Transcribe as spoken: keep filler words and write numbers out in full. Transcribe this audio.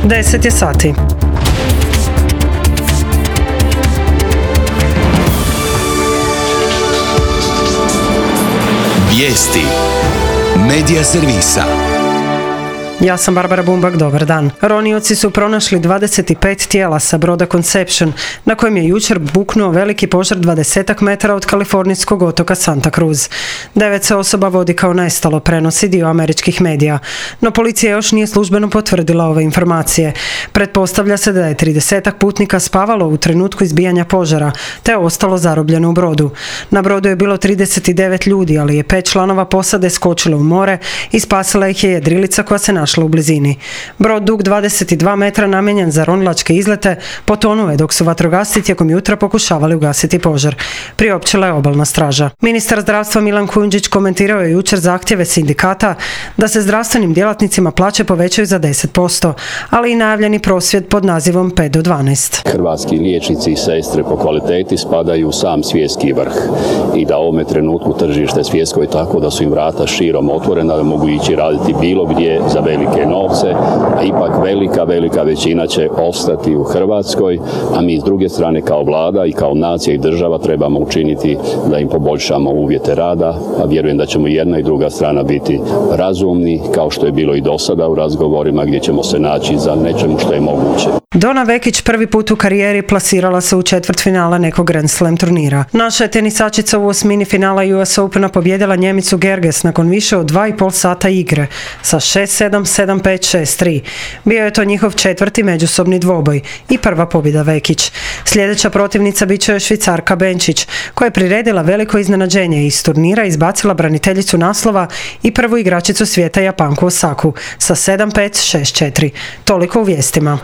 deset je sati. Vijesti Medija servisa. Ja sam Barbara Bumbak, dobar dan. Ronioci su pronašli dvadeset pet tijela sa broda Conception, na kojem je jučer buknuo veliki požar dvadeset metara od kalifornijskog otoka Santa Cruz. Devet se osoba vodi kao nestalo, prenosi dio američkih medija. No policija još nije službeno potvrdila ove informacije. Pretpostavlja se da je trideset putnika spavalo u trenutku izbijanja požara, te ostalo zarobljeno u brodu. Na brodu je bilo trideset devet ljudi, ali je pet članova posade skočilo u more i spasila ih je jedrilica koja se našla u blizini. Brod dug dvadeset dva metra namijenjen za ronilačke izlete potonuo je dok su vatrogasci tijekom jutra pokušavali ugasiti požar, priopćila je obalna straža. Ministar zdravstva Milan Kujundžić komentirao je jučer zahtjeve sindikata da se zdravstvenim djelatnicima plaće povećaju za deset posto, ali i najavljeni prosvjed pod nazivom pet do dvanaest. Hrvatski liječnici i sestre po kvaliteti spadaju u sam svjetski vrh i da u ovome trenutku tržište svjetsko je tako da su im vrata širom otvorena, da mogu ići raditi bilo gdje za velike novce, a ipak velika, velika većina će ostati u Hrvatskoj, a mi s druge strane kao vlada i kao nacija i država trebamo učiniti da im poboljšamo uvjete rada, a vjerujem da ćemo jedna i druga strana biti razumni, kao što je bilo i do sada u razgovorima gdje ćemo se naći za nečemu što je moguće. Dona Vekić prvi put u karijeri plasirala se u četvrtfinala nekog Grand Slam turnira. Naša je tenisačica u osmini finala U S Opena pobjedila Njemicu Gerges nakon više od dva i pol sata igre sa šest sedam, sedam pet, šest tri. Bio je to njihov četvrti međusobni dvoboj i prva pobjeda Vekić. Sljedeća protivnica bit će joj Švicarka Benčić, koja je priredila veliko iznenađenje i iz turnira izbacila braniteljicu naslova i prvu igračicu svijeta Japanku Osaku sa sedam pet, šest četiri. Toliko u vijestima.